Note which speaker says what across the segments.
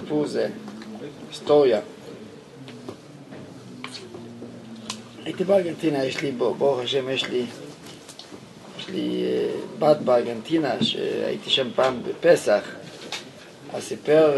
Speaker 1: סיפור זה, היסטוריה. הייתי בארגנטינה, יש לי, ברוך השם, יש לי בת בארגנטינה, שהייתי שם פעם בפסח, אז סיפר,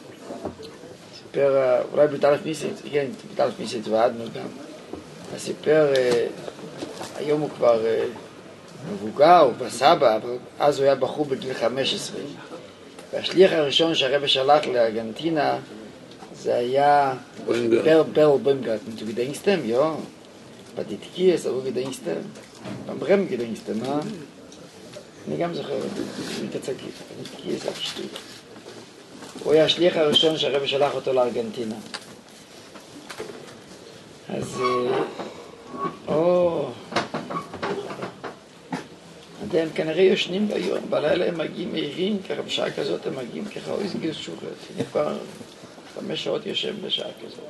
Speaker 1: אולי בתלף מיסית, כן, בתלף מיסית ועדנו גם, אז סיפר, היום הוא כבר מבוגר, הוא בסבא, אבל אז הוא היה בחור בגיל 15, והשליח הראשון שהרבא שלח לארגנטינה, זה היה ברל בוימגרט, du gedenkst dem, ja, bei die Tikis, aber gedenkst dem, beim Brem gedenkst dem, אני גם זוכר, מתעצקי, Tikis, אף שטות. הוא היה השליח הראשון שהרבא שלח אותו לארגנטינה. אז, הם כנראה יושנים ביום, בלילה הם מגיעים מהירים, ככה בשעה כזאת הם מגיעים ככה, אוי זה גיוס שוחט, אני כבר 5 שעות יושב בשעה כזאת.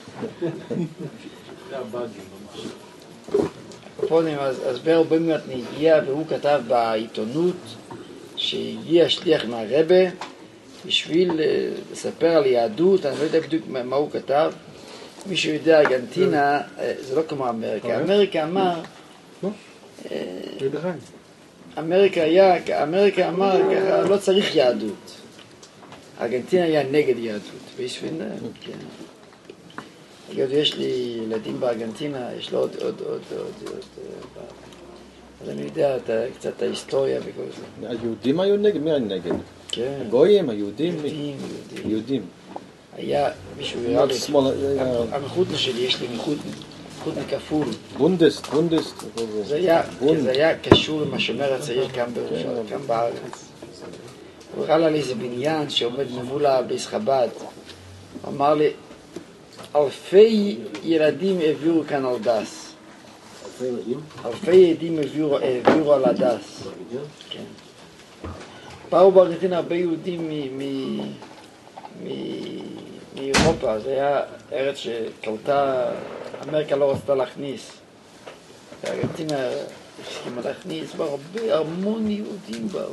Speaker 1: אז ברל בוימגרט הגיע והוא כתב בעיתונות שהגיע שליח מהרבא בשביל לספר על יהדות, אני לא יודע בדיוק מה הוא כתב. מישהו יודע, ארגנטינה זה לא כמו אמריקה, אמריקה אמר אמריקה אמר ככה, לא צריך יהדות. ארגנטינה היה נגד יהדות. יש לי ילדים בארגנטינה, יש לו עוד. אז אני יודע קצת את ההיסטוריה וכל זה.
Speaker 2: היהודים היו נגד? מי היה נגד?
Speaker 1: כן.
Speaker 2: הגויים, היהודים?
Speaker 1: יהודים. היה מישהו הראה לי, המחותנה שלי, יש לי מחותנה כפול.
Speaker 2: בונדסט.
Speaker 1: זה היה קשור עם השומר הצעיר כאן בארץ. הוא הראה לי איזה בניין שעומד מול הבייס חב"ד. הוא אמר לי, אלפי ילדים העבירו כאן על דס. אלפי ילדים העבירו על הדס. כן. באו בארגנטינה הרבה יהודים מאירופה, זה היה ארץ שקלטה, אמריקה לא רצתה להכניס. ארגנטינה הסכימה להכניס, באו המון יהודים באו,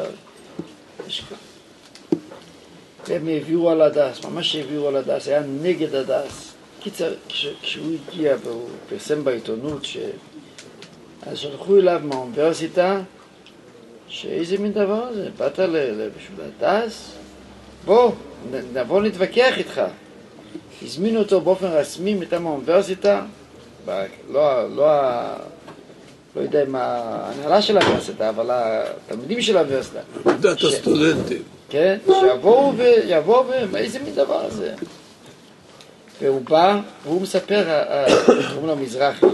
Speaker 1: והם העבירו על הדס, ממש העבירו על הדס, היה נגד הדס. קיצר, כשהוא הגיע והוא פרסם בעיתונות, אז שלחו אליו מהאוניברסיטה, שאיזה מין דבר זה, באת בשביל הדס? בוא, נבוא נתווכח איתך. הזמינו אותו באופן רשמי מטעם האוניברסיטה, לא יודע מה ההנהלה של האוניברסיטה, אבל התלמידים של האוניברסיטה.
Speaker 3: עמדת הסטודנטים.
Speaker 1: כן, שיבואו איזה מין דבר זה. והוא בא, והוא מספר, קוראים לו מזרחי,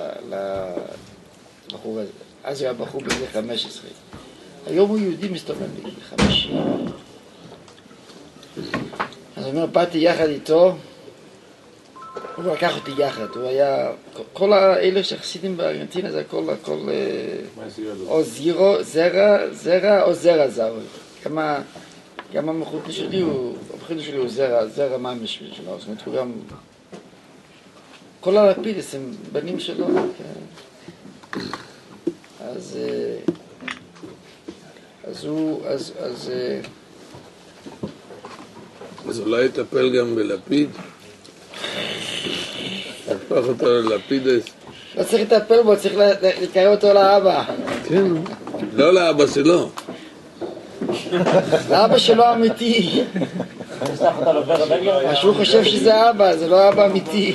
Speaker 1: לבחור הזה. אז הוא היה בחור בגיל 15. היום הוא יהודי מסתובב בגיל 50. אז הוא אומר, באתי יחד איתו, הוא לקח אותי יחד, הוא היה, כל האלה שחסידים בארגנטינה זה הכל, או זרע או זרע זר. גם המחותנה שלי הוא זרע ממש שלו, זאת אומרת הוא גם, כל הלפידס הם בנים שלו.
Speaker 3: אז אולי יטפל גם בלפיד? הפך אותו ללפידס?
Speaker 1: לא צריך לטפל בו, צריך לקרוא אותו לאבא.
Speaker 3: כן, לא לאבא שלו.
Speaker 1: לאבא שלו אמיתי. שהוא חושב שזה אבא, זה לא אבא אמיתי.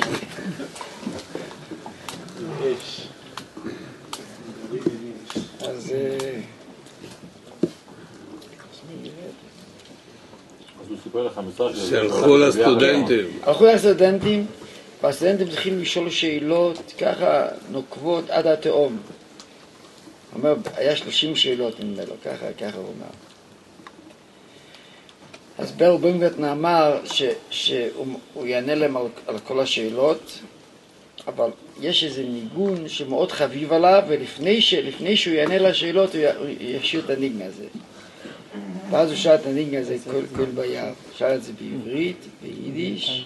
Speaker 1: אז
Speaker 3: שהלכו לסטודנטים.
Speaker 1: הלכו לסטודנטים, והסטודנטים צריכים לשאול שאלות ככה נוקבות עד התאום. הוא אומר, היה 30 שאלות ממנו, ככה הוא אומר. אז ברל בוימגרט אמר שהוא יענה להם על כל השאלות, אבל יש איזה ניגון שמאוד חביב עליו, ולפני שהוא יענה לשאלות הוא ישאיר את הניגון הזה. ואז הוא שאל את הניגון הזה כל ביער, שאל את זה בעברית, ביידיש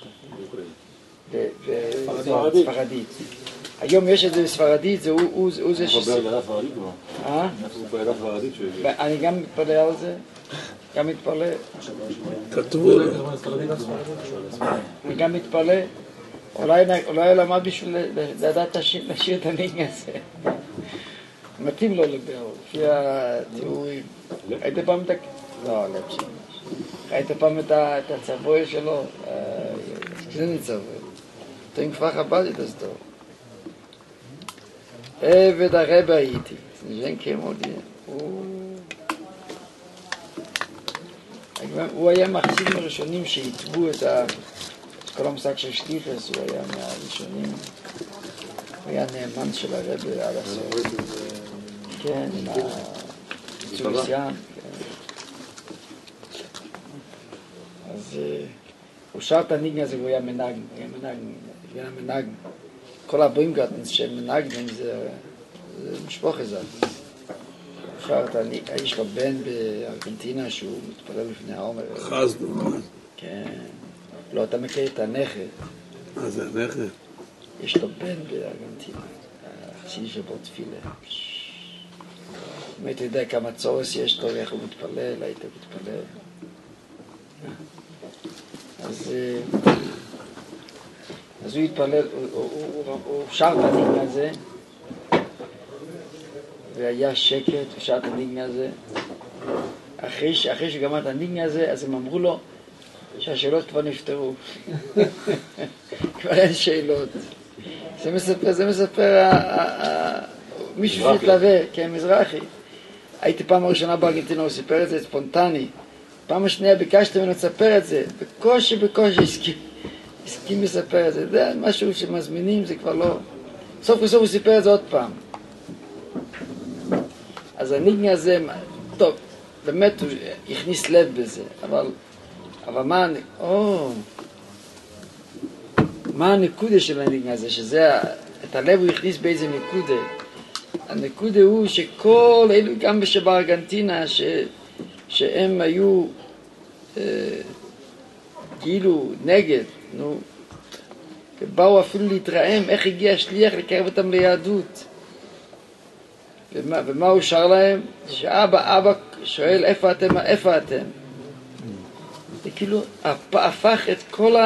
Speaker 1: וספרדית. היום יש את זה בספרדית, הוא זה
Speaker 4: הוא בעדה ספרדית כבר. הוא בעדה ספרדית שהוא הגיע.
Speaker 1: אני גם מתפלא על זה. גם מתפלל.
Speaker 3: כתבו לו.
Speaker 1: וגם מתפלל. אולי למד בשביל לדעת לשיר את הנגן הזה. מתאים לו לביאור, לפי התיאורים. היית פעם את לא, להקשיב. היית פעם את הצבוי שלו? קליני צבוי. תן כפר חב"ד את הסדור. עבד הרבה הייתי. זה כמו הוא היה מחסידים הראשונים שהתבו את כל המושג של שליחס, הוא היה מהראשונים. הוא היה נאמן של הרבי עד הסוף. כן, עם הצוריסיאן. אז הוא שר את הניגן הזה והוא היה מנגן. כל הבוימגרטנס שהם מנגנים זה משפוח הזה. הוא שר את הניגן, יש לו בן בארגנטינה שהוא מתפלל לפני העומר.
Speaker 3: חסדו.
Speaker 1: כן. לא, אתה מכיר את הנכד.
Speaker 3: מה זה הנכד?
Speaker 1: יש לו בן בארגנטינה. החסידי שבו תפילה. אם היית יודע כמה צורס יש לו ואיך הוא מתפלל, היית מתפלל. אז הוא התפלל, הוא שר את הניגן הזה, והיה שקט, הוא שר את הניגן הזה. אחרי שגמר את הניגן הזה, אז הם אמרו לו שהשאלות כבר נפתרו. כבר אין שאלות. זה מספר מישהו שהתלווה, כן, מזרחי. הייתי פעם הראשונה בארגנטינה, הוא סיפר את זה ספונטני. פעם השנייה ביקשתי ממנו לספר את זה, בקושי הסכים לספר את זה. זה משהו שמזמינים, זה כבר לא... סוף כסוף הוא סיפר את זה עוד פעם. אז הניגן הזה, טוב, באמת הוא הכניס לב בזה, אבל מה הנקודה של הניגן הזה, שזה, את הלב הוא הכניס באיזה נקודה. הנקודה הוא שכל אלו, גם בארגנטינה, שהם היו כאילו נגד, ובאו אפילו להתרעם איך הגיע השליח לקרב אותם ליהדות. ומה הוא שר להם? שאבא שואל איפה אתם? זה כאילו הפך את כל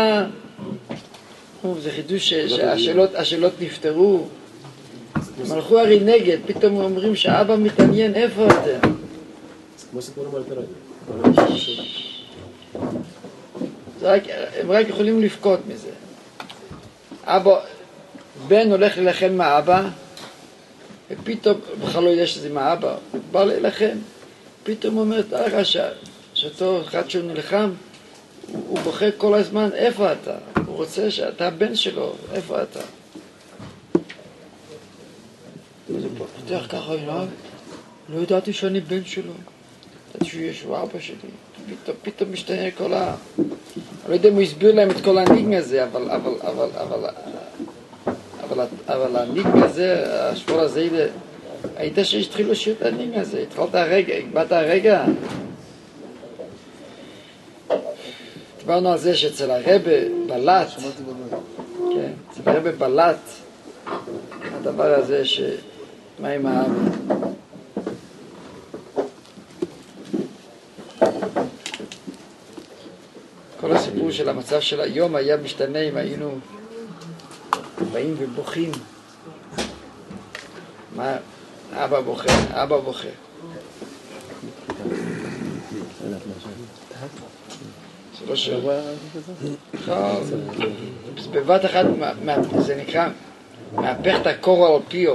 Speaker 1: זה חידוש שהשאלות נפתרו. הם הלכו הרי נגד, פתאום אומרים שאבא מתעניין איפה אתם.
Speaker 4: כמו סיפורים על תראה.
Speaker 1: הם רק יכולים לבכות מזה. בן הולך ללחם מהאבא, ופתאום, בכלל לא יודע שזה מהאבא, הוא בא ללחם, פתאום הוא אומר, תראה לך שאותו אחד שהוא נלחם, הוא בוכה כל הזמן, איפה אתה? הוא רוצה שאתה הבן שלו, איפה אתה? זה פותח ככה, לא ידעתי שאני בן שלו, ידעתי שהוא אבא שלי, פתאום משתנה כל אני לא יודע אם הוא הסביר להם את כל הניגן הזה, אבל הניגן הזה, השפול הזה, היית שהתחילו לשיר את הניגן הזה, התחלת הרגע, הגבעת הרגע. דיברנו על זה שאצל הרבי בלט, כן, אצל הרבי בלט, הדבר הזה מה עם האבא? כל הסיפור של המצב של היום היה משתנה אם היינו באים ובוכים. מה? אבא בוכה. זה לא שבוע. בבת אחת זה נקרא מהפך את הקור על פיו.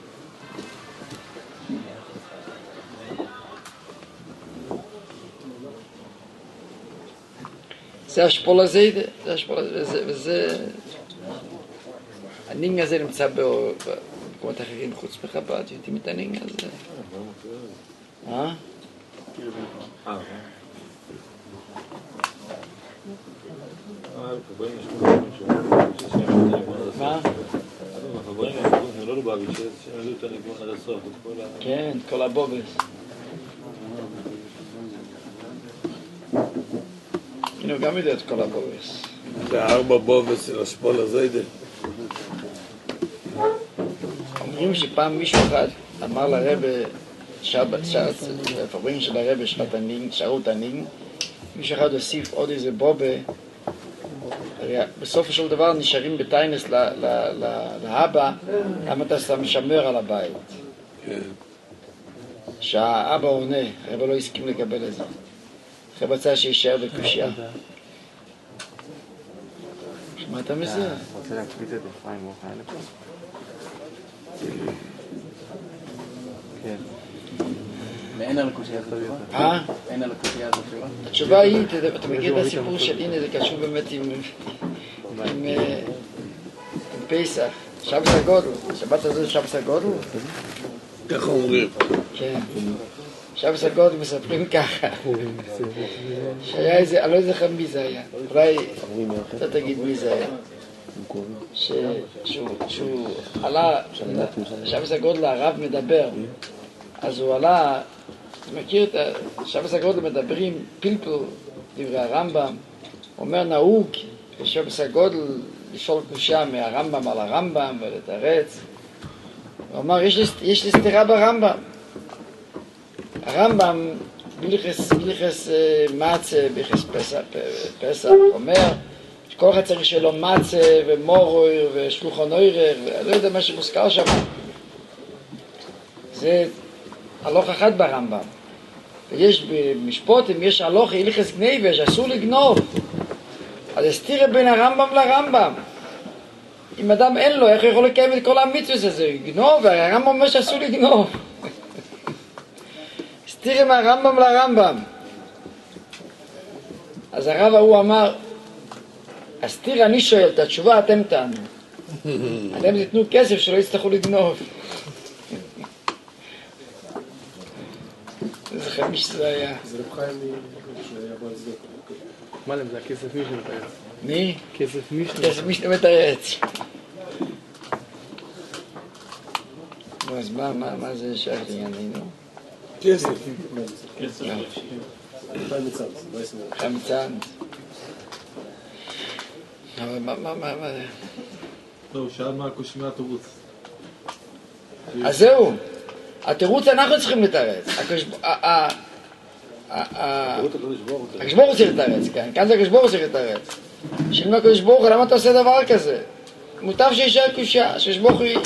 Speaker 1: זה השפול הזה, וזה הניגן הזה נמצא במקומות אחרים חוץ מחב"ד, יודעים את הניגן הזה? מה? כן, כל הבובס. הנה, גם יודע את כל הבובס.
Speaker 3: זה 4 בובס של השפול הזה.
Speaker 1: אומרים שפעם מישהו אחד אמר לרבי לפעמים של הרב שרת הנין, שרות הנין, מישהו אחד הוסיף עוד איזה בובה, בסופו של דבר נשארים בטיינס לאבא, למה אתה שם משמר על הבית? שהאבא עונה, הרב לא הסכים לקבל את זה. הרב רצה שישאר בקושיה. שמעת מזה?
Speaker 5: רוצה להקפיץ את אפרים מוחה לפה? כן. ואין על הקושייה הזאת תשובה? אין על הקושייה הזאת תשובה?
Speaker 1: התשובה היא, אתה מכיר את הסיפור של, הנה זה קשור באמת עם פסח, שבס הגודל, שבת הזה שבס הגודל?
Speaker 3: ככה אומרים.
Speaker 1: כן, שבס הגודל מספרים ככה, שהיה איזה, אני לא זוכר מי זה היה, אולי אתה תגיד מי זה היה, שהוא עלה, שבס הגודל הרב מדבר, אז הוא עלה, אתה מכיר את שבס הגודל מדברים פלפל, דברי הרמב"ם, אומר נהוג שבס הגודל לשאול קושה מהרמב"ם על הרמב"ם ולתרץ. הוא אמר יש לי סתירה ברמב"ם. הרמב"ם בלכס מצה, בלכס פסח, אומר שכל אחד צריך שלו מצה ומורוי ושלוחן אוירר, ואני לא יודע מה שמוזכר שם. זה הלוך אחד ברמב"ם. ויש במשפוטים, יש הלוך הלכס גניבה שאסור לגנוב. אז הסתירה בין הרמב"ם לרמב"ם. אם אדם אין לו, איך הוא יכול לקיים את כל המצוות הזה? יגנוב, והרמב"ם אומר שאסור לגנוב. הסתירה מהרמב"ם לרמב"ם. אז הרב ההוא אמר, הסתירה אני שואל, את התשובה אתם תענו. אתם תתנו כסף שלא יצטרכו לגנוב. איזה חמיש זה היה.
Speaker 4: זה רב חיים שהיה בלזדוק.
Speaker 5: מה להם, זה הכסף מי שמתארץ?
Speaker 1: מי?
Speaker 5: כסף מי
Speaker 1: כסף מי שמתארץ. אז מה זה שייך לענייננו?
Speaker 3: כסף.
Speaker 4: חיים מצב, לא יסמר.
Speaker 1: חמצן. אבל מה זה?
Speaker 6: לא, הוא שאל מה התירוץ.
Speaker 1: אז זהו. התירוץ אנחנו צריכים לתרץ. הקדוש ברוך הוא צריך לתרץ, כאן זה הקדוש ברוך הוא צריך לתרץ. שאם הקדוש ברוך הוא, למה אתה עושה דבר כזה? מוטב שישאר קושה, שיש ברוך הוא...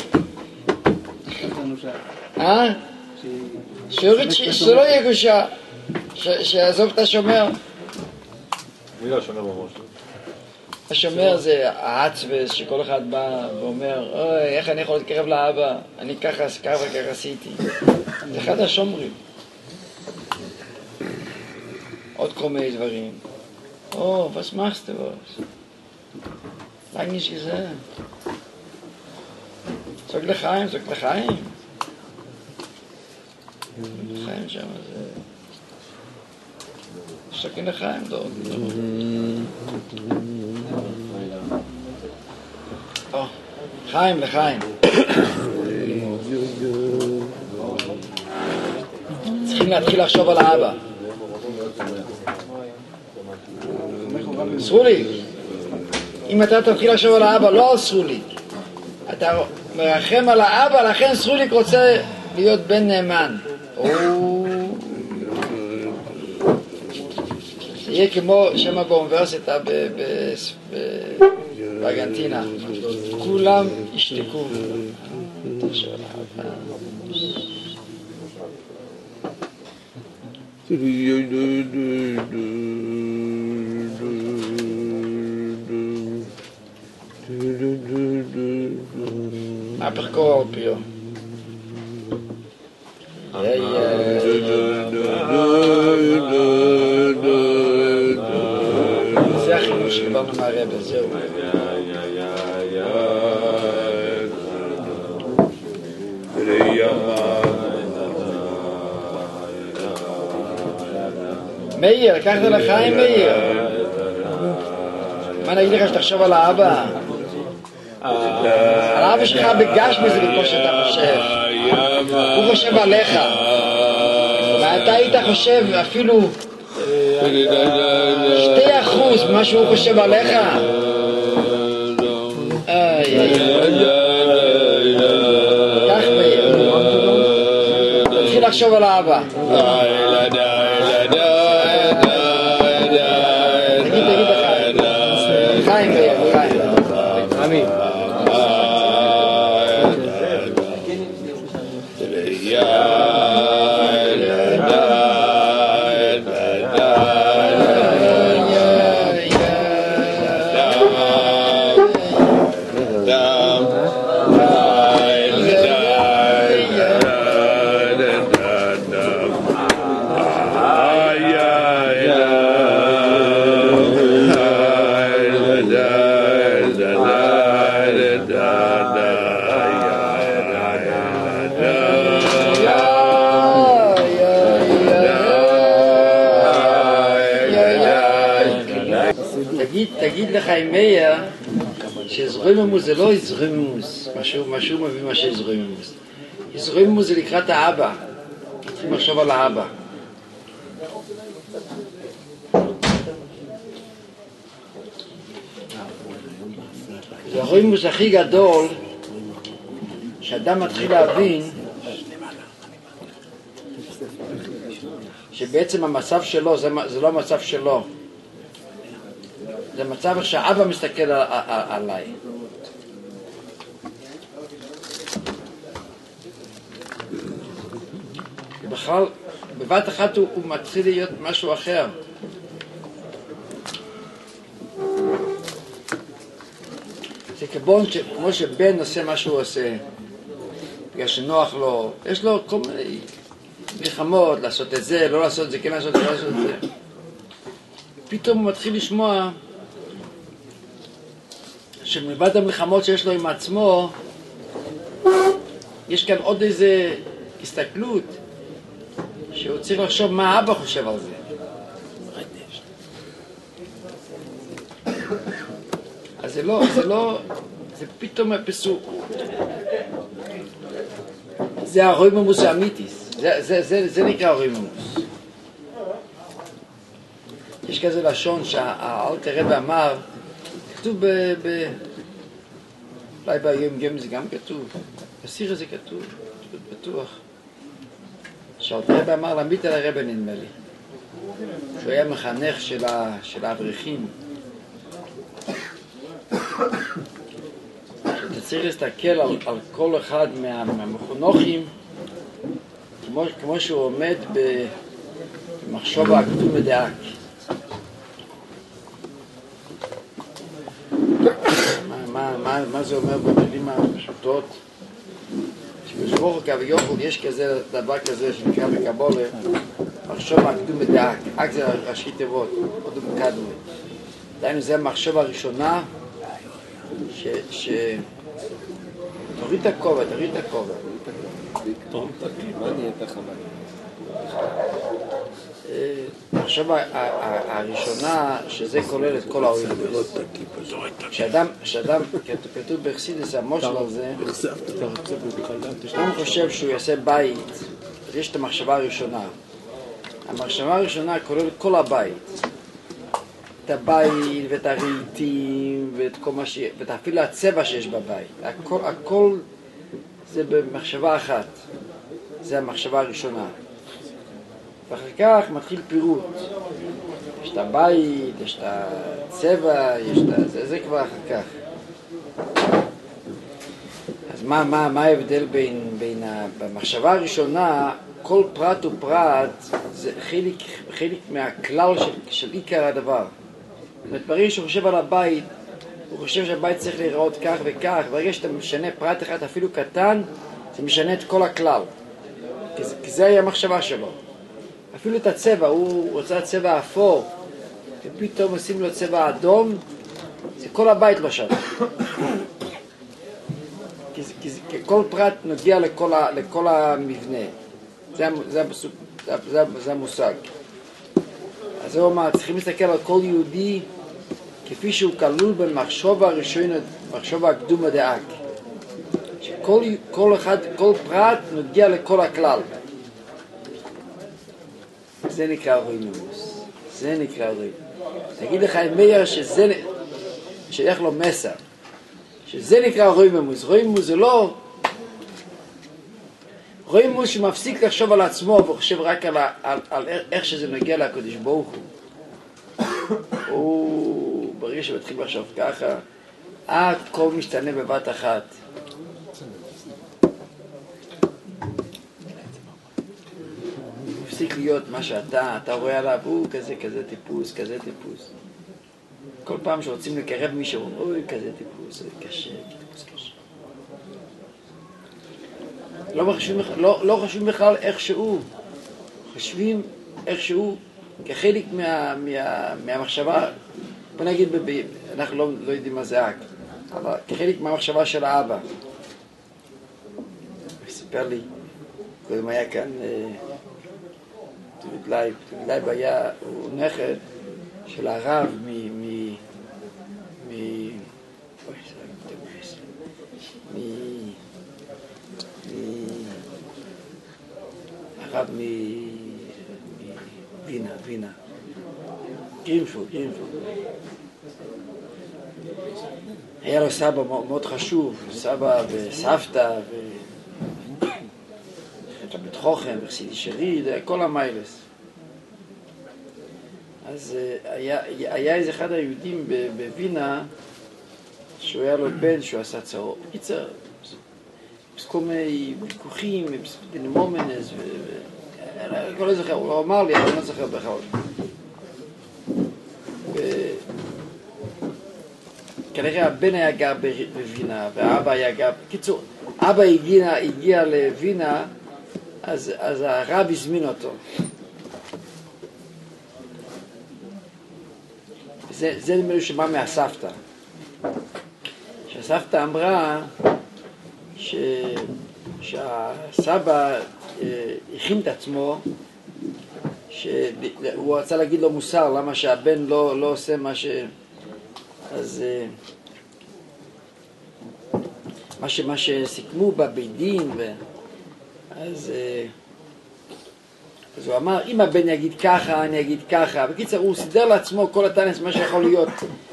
Speaker 1: שזה לא יהיה קושה, שיעזוב את השומר.
Speaker 2: מי לא השומר בראש?
Speaker 1: השומר זה העצבס שכל אחד בא ואומר, אוי, איך אני יכול להתקרב לאבא? אני ככה עשיתי. זה אחד השומרים. עוד כל מיני דברים. was machst du was? Lang nicht gesehen. Sag לחיים. לחיים שם זה... שתקין לחיים, דוד. לחיים. צריכים להתחיל לחשוב על האבא. סרוליק, אם אתה תתחיל לחשוב על האבא, לא על סרוליק, אתה מרחם על האבא, לכן סרוליק רוצה להיות בן נאמן. זה יהיה כמו שמה באוניברסיטה בארגנטינה, כולם ישתקו. מה פרקור פיו? זה החינוך שקיבלנו מהרבא, זהו. מאיר, לקחת לחיים מאיר. מה נגיד לך שתחשוב על האבא? על האבא שלך בגש בזה בכל שאתה חושב. הוא חושב עליך. ואתה היית חושב אפילו 2% ממה שהוא חושב עליך. כך מאיר. תתחיל לחשוב על האבא. תגיד לחיים. חיים.
Speaker 5: עמי.
Speaker 1: תגיד לחיים מאיר שזרויממוס זה לא זרויממוס, משהו מביא מה שזרויממוס. זרויממוס זה לקראת האבא, צריכים לחשוב על האבא. זה הזרויממוס הכי גדול שאדם מתחיל להבין שבעצם המצב שלו זה לא המצב שלו, זה מצב איך שהאבא מסתכל עליי. בכלל, בבת אחת הוא מתחיל להיות משהו אחר. זה כמו שבן עושה מה שהוא עושה, בגלל שנוח לו, יש לו כל מיני מלחמות, לעשות את זה, לא לעשות את זה, כן לעשות את זה, לא לעשות את זה. פתאום הוא מתחיל לשמוע שמלבד המלחמות שיש לו עם עצמו, יש כאן עוד איזה הסתכלות שהוא צריך לחשוב מה האבא חושב על זה. אז זה לא, זה פתאום הפסוק. זה הרוממוס האמיתיס, זה נקרא הרוממוס. יש כזה לשון שהאלטר רבי אמר, כתוב אולי ביום זה גם כתוב, בסיר הזה כתוב, בטוח. שהאלטר רבי אמר להמיט על הרבי נדמה לי, שהוא היה מחנך של האברכים. שאתה צריך להסתכל על כל אחד מהמחונכים כמו שהוא עומד במחשבה הקדום מדעק. מה זה אומר במילים הפשוטות? שבשבורך כביכול יש כזה דבר כזה שנקרא בקבולה מחשבה הקדום מדעק. אק זה ראשי תיבות, עוד מקדמה. דיינו זה המחשבה הראשונה תוריד את הכובע. המחשבה הראשונה שזה כולל את כל האוילדוס. כשאדם כתוב בחסידות המושל על זה, כשאדם חושב שהוא יעשה בית, אז יש את המחשבה הראשונה. המחשבה הראשונה כוללת כל הבית. את הבית ואת הרהיטים ואת כל מה ואת אפילו הצבע שיש בבית. הכל זה במחשבה אחת. זה המחשבה הראשונה. ואחר כך מתחיל פירוט. יש את הבית, יש את הצבע, יש את זה כבר אחר כך. אז מה ההבדל בין במחשבה הראשונה, כל פרט ופרט זה חלק מהכלל של עיקר הדבר. זאת אומרת, ברגע שהוא חושב על הבית, הוא חושב שהבית צריך להיראות כך וכך, ברגע שאתה משנה פרט אחד אפילו קטן, זה משנה את כל הכלל. כי זה היה המחשבה שלו. אפילו את הצבע, הוא רוצה צבע אפור, ופתאום עושים לו צבע אדום, זה כל הבית לא שווה. כי כל פרט נוגע לכל המבנה. זה המושג. אז הוא אומר, צריכים להסתכל על כל יהודי כפי שהוא כלול במחשבה הראשונה, מחשבה הקדומה דאק. שכל אחד, כל פרט נוגע לכל הכלל. זה נקרא רוממוס. זה נקרא רוממוס. תגיד לך עם מאיר שזה שייך לו מסר. שזה נקרא רוממוס. רוממוס זה לא... רואים שהוא מפסיק לחשוב על עצמו וחושב רק על איך שזה נוגע לקדוש ברוך הוא ברגע שמתחיל לחשוב ככה הכל משתנה בבת אחת. מפסיק להיות מה שאתה רואה עליו, הוא כזה טיפוס, כזה טיפוס. כל פעם שרוצים לקרב מישהו, אוי, כזה טיפוס, זה קשה, טיפוס קשה. לא חושבים בכלל איך שהוא, חושבים איך שהוא כחלק מהמחשבה, בוא נגיד, אנחנו לא יודעים מה זה אק, אבל כחלק מהמחשבה של האבא. הוא סיפר לי, קודם היה כאן תויד לייב היה, הוא נכד של הרב הרב מווינה, גרינפורד. היה לו סבא מאוד חשוב, סבא וסבתא בית חוכם, וחסידי שריד, כל המיילס. אז היה איזה אחד היהודים בווינה שהוא היה לו בן שהוא עשה צרות. קיצר, כל מיני ויכוחים, בנמומנס, אני לא זוכר, הוא אמר לי, אני לא זוכר בכלל. כנראה הבן היה גר בווינה, והאבא היה גר, קיצור, אבא הגיע לווינה, אז הרב הזמין אותו. זה נדמה לי שבא מהסבתא. שהסבתא אמרה שהסבא הכין את עצמו, שהוא רצה להגיד לו מוסר, למה שהבן לא עושה מה ש... אז מה שסיכמו בבית דין, אז הוא אמר, אם הבן יגיד ככה, אני אגיד ככה. בקיצר, הוא סידר לעצמו כל הטענס, מה שיכול להיות,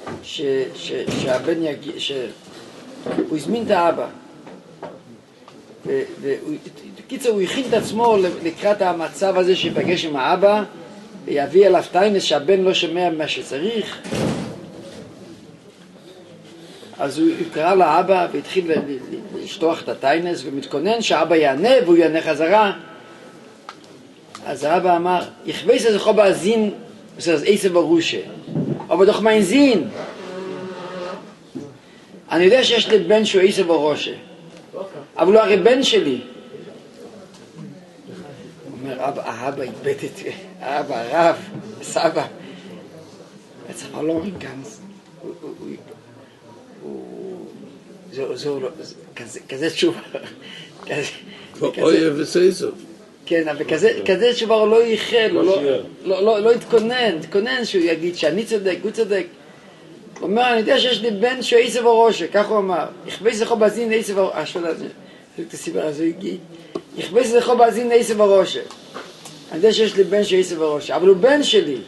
Speaker 1: שהבן יגיד, הוא הזמין את האבא. בקיצר, הוא הכין את עצמו לקראת המצב הזה שיפגש עם האבא, ויביא אליו טענס שהבן לא שומע מה שצריך. אז הוא קרא לאבא והתחיל לשטוח את הטיינס ומתכונן שהאבא יענה והוא יענה חזרה. אז האבא אמר, יכבס את זכו באזין וסרס איסה ברושה, אבל דוח מיין זין. אני יודע שיש לי בן שהוא איסה ברושה, אבל הוא הרי בן שלי. הוא אומר, האבא התבט את האבא, הרב, סבא. הצבא לא אומרים כאן. כזה תשובה,
Speaker 3: אוי וסייסוף.
Speaker 1: כן, אבל כזה תשובה הוא לא ייחל, לא התכונן שהוא יגיד שאני צודק, הוא צודק. הוא אומר, אני יודע שיש לי בן שהוא איסה בראשה, כך הוא אמר, יכבס לכו באזין איסה בראשה, שואלה, את הסיבה הזו הגיע, יכבס לכו באזין איסה בראשה, אני יודע שיש לי בן שהוא איסה בראשה, אבל הוא בן שלי.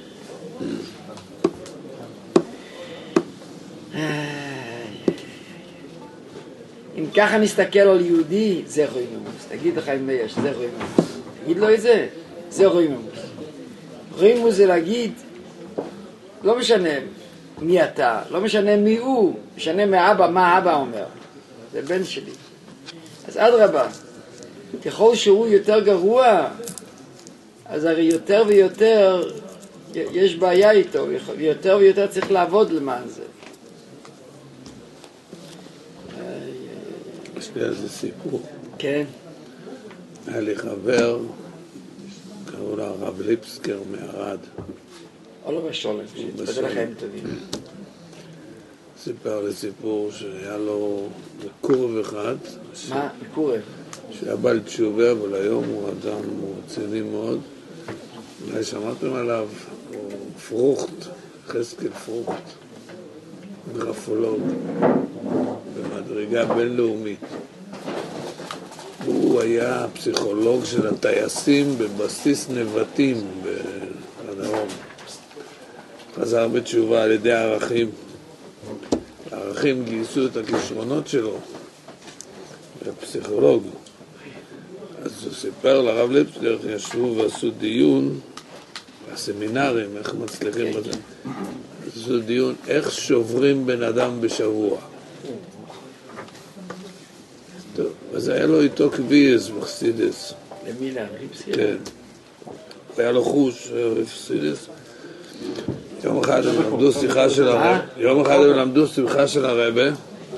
Speaker 1: אם ככה נסתכל על יהודי, זה רואי ממוס. תגיד לך אם יש, זה רואי ממוס. תגיד לו את זה, זה רואי ממוס. רואי ממוס זה להגיד, לא משנה מי אתה, לא משנה מי הוא, משנה מאבא, מה האבא אומר. זה בן שלי. אז אדרבה, ככל שהוא יותר גרוע, אז הרי יותר ויותר יש בעיה איתו, ויותר ויותר צריך לעבוד למען זה.
Speaker 3: יש לי איזה סיפור.
Speaker 1: כן.
Speaker 3: היה לי חבר, קראו לה הרב ליפסקר מערד.
Speaker 1: עולו ושולם, שתבדל לחיים טובים.
Speaker 3: סיפר לי סיפור שהיה לו קורב אחד.
Speaker 1: מה? קורב?
Speaker 3: שהיה בעל תשובה, אבל היום הוא אדם רציני מאוד. אולי שמעתם עליו, הוא פרוכט, חזקאל פרוכט, גרפולוג, במדרגה בינלאומית. הוא היה פסיכולוג של הטייסים בבסיס נבטים בדרום. חזר בתשובה על ידי הערכים. הערכים גייסו את הכישרונות שלו, פסיכולוג. אז הוא סיפר לרב ליפסקר, ישבו ועשו דיון בסמינרים, איך מצליחים בזה. עשו דיון איך שוברים בן אדם בשבוע. טוב, אז היה לו איתו קביעס בחסידס.
Speaker 1: למי לרב ליפסקר?
Speaker 3: כן. היה לו חוש, בחסידס. יום אחד הם למדו שיחה של הרבה,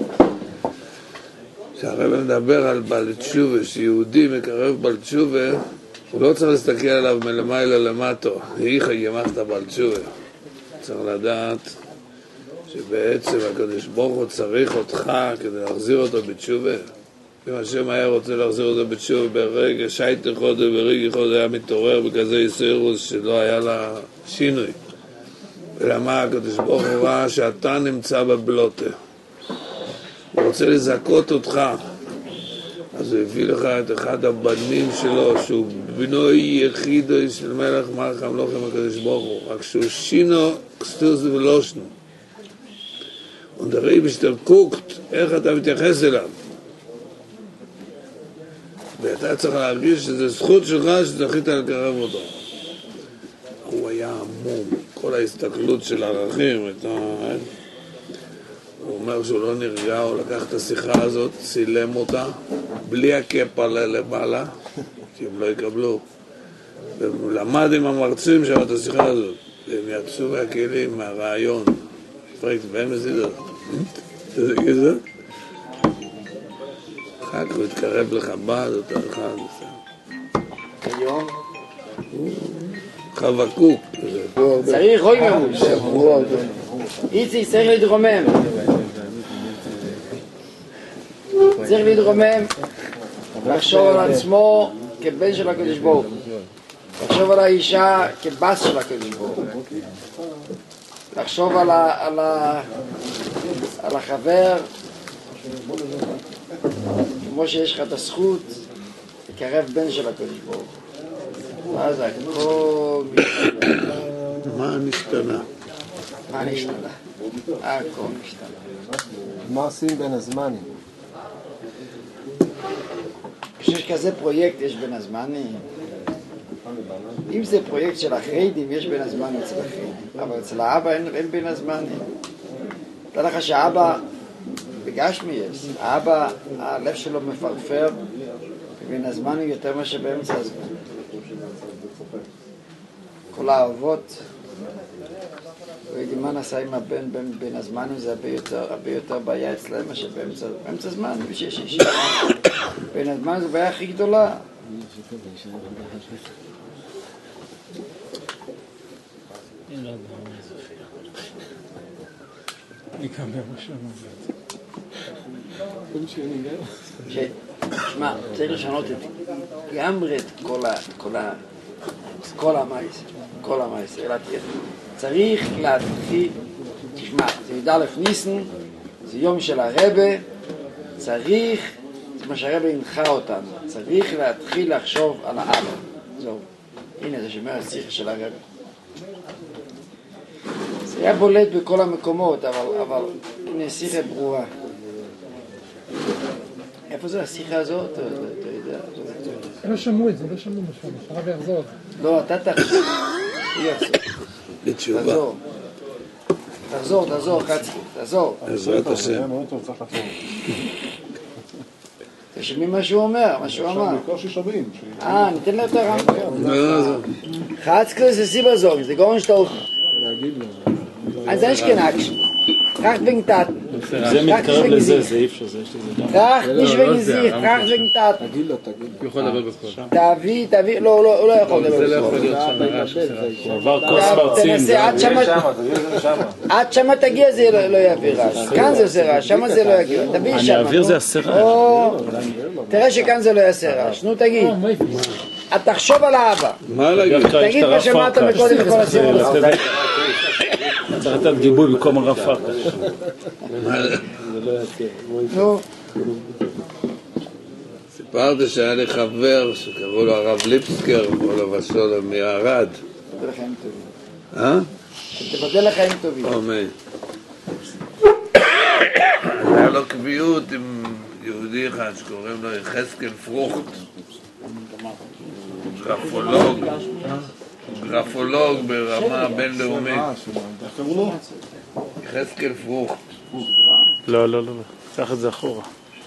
Speaker 3: שהרבה מדבר על בעל תשובה, שיהודי מקרב בעל תשובה, הוא לא צריך להסתכל עליו מלמעלה למטו, איך ימחת בעל תשובה. צריך לדעת שבעצם הקדוש ברוך הוא צריך אותך כדי להחזיר אותו בתשובה. אם השם היה רוצה להחזיר אותו בתשובה ברגע שייטה חודו וברגע חודו היה מתעורר בכזה יסירוס שלא היה לה שינוי. ולמה הקדוש ברוך הוא ראה שאתה נמצא בבלוטה, הוא רוצה לזכות אותך, אז הוא הביא לך את אחד הבנים שלו שהוא בנוי יחידו של מלך מלך המלוכים הקדוש ברוך הוא, רק שהוא שינו קסטוס ולושנו. Und der Rebischter guckt, איך אתה מתייחס אליו, ואתה צריך להרגיש שזה זכות שלך שזכית לקרב אותו. הוא היה עמום, כל ההסתכלות של הערכים, הוא אומר שהוא לא נרגע, הוא לקח את השיחה הזאת, צילם אותה, בלי הקפה למעלה, כי הם לא יקבלו. והוא למד עם המרצים שם את השיחה הזאת, והם יצאו מהכלים, מהרעיון. פרקט, והם עשית את זה. זה גזר? אחר כך הוא התקרב לחב"ד, אותו אחד.
Speaker 1: היום?
Speaker 3: חבקוק.
Speaker 1: צריך רוי מרוש. איציק צריך להתרומם. צריך להתרומם, לחשוב על עצמו כבן של הקדוש ברוך הוא, לחשוב על האישה כבס של הקדוש ברוך הוא, לחשוב על החבר כמו שיש לך את הזכות לקרב בן של הקדוש ברוך הוא. מה זה הכל משתנה?
Speaker 3: מה נשתנה?
Speaker 1: מה נשתנה? הכל משתנה.
Speaker 4: מה עושים בין הזמנים?
Speaker 1: כשיש כזה פרויקט יש בין הזמנים. אם זה פרויקט של החרדים יש בין הזמנים אצל החרדים, אבל אצל האבא אין בין הזמנים. תדע לך שהאבא בגשמי יש, האבא הלב שלו מפרפר בין הזמנים יותר מאשר באמצע הזמן. כל האהובות, מה נעשה עם הבן בין הזמנים, זה הרבה יותר בעיה אצלם מאשר באמצע הזמן. שיש אישה בין הזמן זו בעיה הכי גדולה. שמע, צריך לשנות את גמרי את כל המייס, צריך להתחיל, תשמע, זה י"א ניסן, זה יום של הרבה, צריך, זה מה שהרבה הנחה אותנו, צריך להתחיל לחשוב על האבא. זהו, הנה זה שומר השיחה של הרבה. זה היה בולט בכל המקומות, אבל הנה שיחה ברורה. איפה זה השיחה הזאת? אתה יודע?
Speaker 7: לא שמעו את זה, לא שמעו משהו, הרב יחזור.
Speaker 1: לא, אתה תחזור. הוא יחזור.
Speaker 3: בתשובה.
Speaker 1: תחזור, חצי, תחזור.
Speaker 3: בעזרת השם.
Speaker 1: תשמעים מה שהוא אומר, מה שהוא אמר.
Speaker 4: בקושי שומעים.
Speaker 1: ניתן לו יותר רמקול.
Speaker 3: לא, זה...
Speaker 1: חצקלס ist übersorgen, sie gar nicht auf. Also ich kann nicht. Tracht wegen Taten.
Speaker 2: זה מתקרב לזה, זה אי אפשר, זה יש לי זה.
Speaker 1: Tracht nicht wegen sich, tracht wegen Taten.
Speaker 4: תגיד לו.
Speaker 6: הוא יכול לדבר בכל.
Speaker 1: תביא, לא, הוא לא יכול לדבר.
Speaker 6: זה לא יכול להיות שם הרעש של
Speaker 2: הוא עבר כוס מרצים,
Speaker 1: תנסה, עד שמה תגיע זה לא יביא רעש. כאן זה עושה רעש, שמה זה לא יגיע. תביא
Speaker 2: אני
Speaker 1: שמה.
Speaker 2: אעביר זה עשה רעש.
Speaker 1: תראה שכאן זה לא יעשה רעש. נו תגיד. תחשוב על האבא.
Speaker 3: מה להגיד?
Speaker 1: תגיד מה שמעת מקודם בכל הסיפור.
Speaker 2: צריך לתת גיבוי במקום הרב פרקש.
Speaker 1: נו.
Speaker 3: סיפרת שהיה לי חבר שקראו לו הרב ליפסקר, עליו השלום מערד.
Speaker 1: תבדל לחיים טובים. תבדל לחיים טובים.
Speaker 3: אמן. היה לו קביעות עם יהודי אחד שקוראים לו יחזקאל פרוכט. גרפולוג ברמה בינלאומית. יחזקאל פרוך.
Speaker 2: לא, לא, לא, קח את זה אחורה.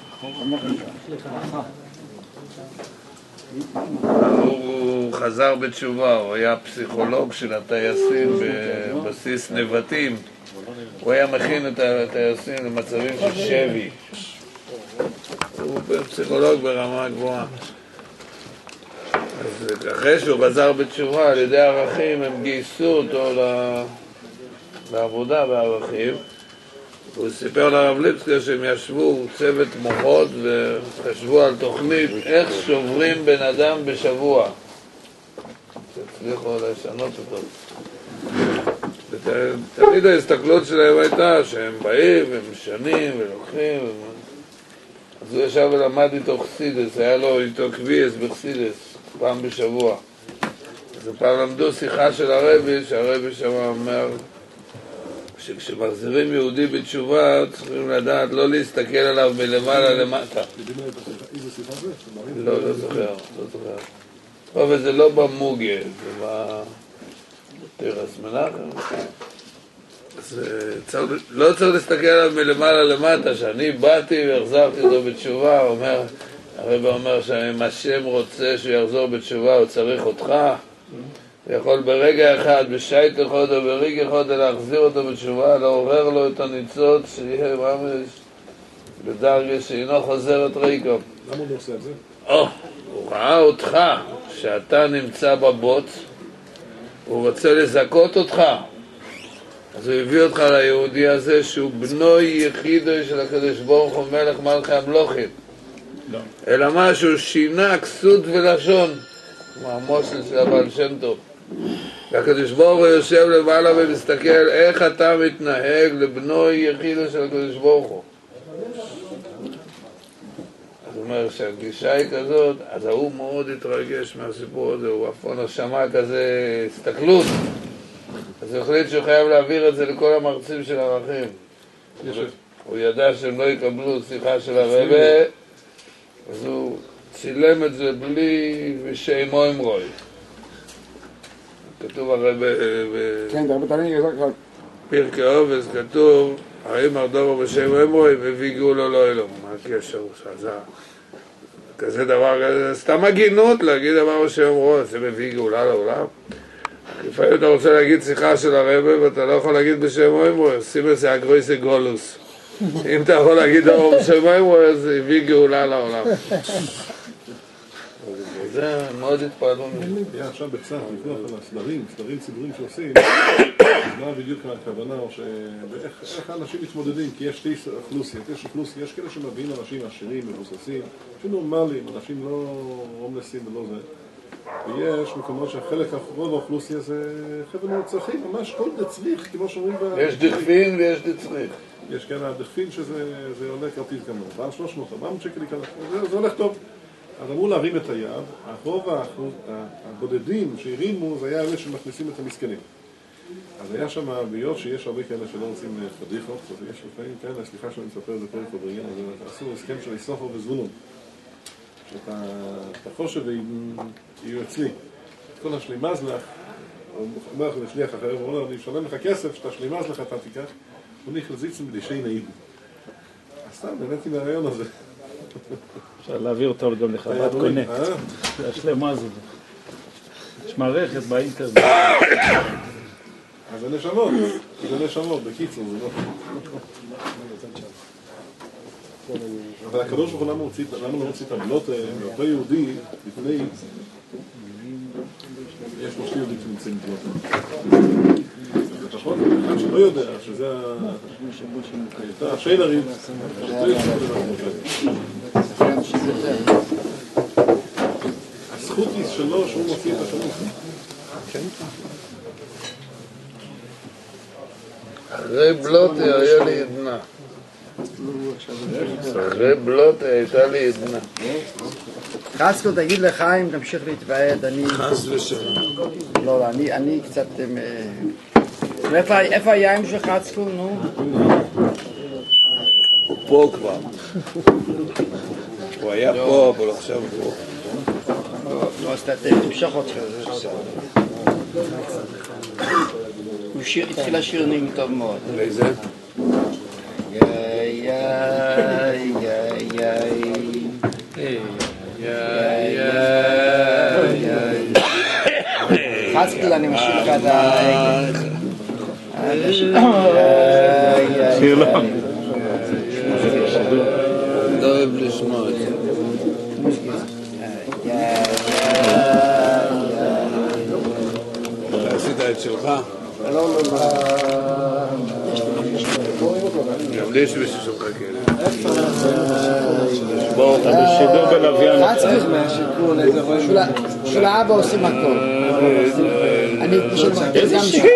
Speaker 3: הוא חזר בתשובה, הוא היה פסיכולוג של הטייסים בבסיס נבטים. הוא היה מכין את הטייסים למצבים של שבי. הוא פסיכולוג ברמה גבוהה. אז אחרי שהוא חזר בתשובה על ידי ערכים, הם גייסו אותו לעבודה בערכים. הוא סיפר לרב ליפסקי שהם ישבו צוות מוחות וחשבו על תוכנית איך שוברים בן אדם בשבוע. שהצליחו לשנות אותו. תמיד ההסתכלות שלהם הייתה שהם באים ומשנים ולוקחים. אז הוא ישב ולמד איתו חסידס, היה לו איתו קביעס בחסידס פעם בשבוע. אז פעם למדו שיחה של הרבי, שהרבי שם אומר שכשמחזירים יהודי בתשובה צריכים לדעת לא להסתכל עליו מלמעלה למטה.
Speaker 8: איזה שיחה זה?
Speaker 3: לא זוכר. אבל זה לא במוגה, זה בתרס מנחם. לא צריך להסתכל עליו מלמעלה למטה, שאני באתי והחזרתי אותו בתשובה, הרב אומר שאם השם רוצה שהוא יחזור בתשובה הוא צריך אותך, יכול ברגע אחד, בשייט אחד או ברגע אחד להחזיר אותו בתשובה, לעורר לו את הניצוץ שיהיה ממש בדרגה שאינו חוזר את ריקו.
Speaker 8: למה הוא לא עושה את זה?
Speaker 3: הוא ראה אותך שאתה נמצא בבוץ, הוא רוצה לזכות אותך, אז הוא הביא אותך ליהודי הזה שהוא בנוי יחידו של הקדוש ברוך הוא מלך מלכי המלוכים, אלא מה שהוא שינה כסות ולשון כמו המושל של הבעל שם טוב. והקדוש ברוך הוא יושב למעלה ומסתכל איך אתה מתנהג לבנוי יחידו של הקדוש ברוך הוא. אז הוא אומר שהגישה היא כזאת, אז הוא מאוד התרגש מהסיפור הזה, הוא אף פעם לא שמע כזה הסתכלות, אז הוא החליט שהוא חייב להעביר את זה לכל המרצים של ערכים. הוא ידע שהם לא יקבלו שיחה של הרבה, אז הוא צילם את זה בלי ושאימו אמרוי. כתוב הרי בפרקי אובס, כתוב הרי מרדובו בשאימו אמרוי והביגו לו לא אלום. מה הקשר? כזה דבר כזה, סתם הגינות להגיד דבר בשאימו אמרוי, זה מביא גאולה לעולם. לפעמים אתה רוצה להגיד שיחה של הרבה ואתה לא יכול להגיד בשאימו אמרוי, שים את זה אגרויסי גולוס. אם אתה יכול להגיד דבר בשאימו אמרוי, אז הביא גאולה לעולם. זה מאוד התפעלו.
Speaker 8: היה עכשיו בקצת לפנות על הסדרים ציבוריים שעושים, מה בדיוק הכוונה, או איך האנשים מתמודדים, כי יש שתי אוכלוסיות, יש כאלה שמביאים אנשים עשירים, מבוססים, אנשים נורמליים, אנשים לא הומלסים ולא זה, ויש מקומות שהחלק רוב האוכלוסיה זה חבר'ה מאוד צרכים, ממש כל דצריך, כמו שאומרים
Speaker 3: יש דכפין ויש דצריך.
Speaker 8: יש כאן הדכפין שזה עולה כרטיס כמובן, פעם 300, 400 שקל להיכנס, זה הולך טוב. אז אמרו להרים את היד, הרוב הבודדים שהרימו זה היה אלה שמכניסים את המסכנים. אז היה שם בעיות שיש הרבה כאלה שלא רוצים פדיחות, אז יש לפעמים כאלה, סליחה שאני מספר את זה פרק עבריים, אז עשו הסכם של איסופו וזבולון. שאתה חושב ויהיו אצלי. את כל השלימז לך, הוא אומר לך לשליח אחר, הוא אומר, אני אשלם לך כסף, שאתה שלימז לך אתה תיקח, הוא נכנס זיצים בדישי נעים. אז סתם, נהניתי מהרעיון הזה.
Speaker 2: אפשר להעביר אותו גם לחברת קונקט. השלמה זה. יש מערכת באינטרנט.
Speaker 8: אז זה נשמות, בקיצור, זה לא. אבל הקדוש ברוך הוא למה לא מוציא את הבלות מאותו יהודי לפני... יש לו שני יהודים שנמצאים בלות. זה פחות, אחד שלא יודע שזה השיינרים, הזכות היא שלו שהוא מוציא את השני.
Speaker 3: אחרי בלוטי היה לי עדנה. אחרי בלוטי הייתה לי עדנה.
Speaker 1: חסקו, תגיד לחיים, תמשיך להתוועד, אני...
Speaker 3: חס ושלום.
Speaker 1: לא, אני קצת... איפה הייים של חסקו, נו?
Speaker 3: הוא פה כבר. הוא היה פה, אבל עכשיו פה.
Speaker 1: לא עשתה תמשוך אותך, זה בסדר. הוא התחיל לשיר נעים טוב מאוד.
Speaker 3: איזה?
Speaker 1: חצקי אני משאיר לך את
Speaker 2: שיר לו.
Speaker 3: לא אוהב לשמוע את זה. עשית את שלך? גם לי יש מישהו שלך כאלה.
Speaker 2: בשידור בלוויין.
Speaker 1: של האבא עושים הכל. אני פשוט
Speaker 2: איזה שיר?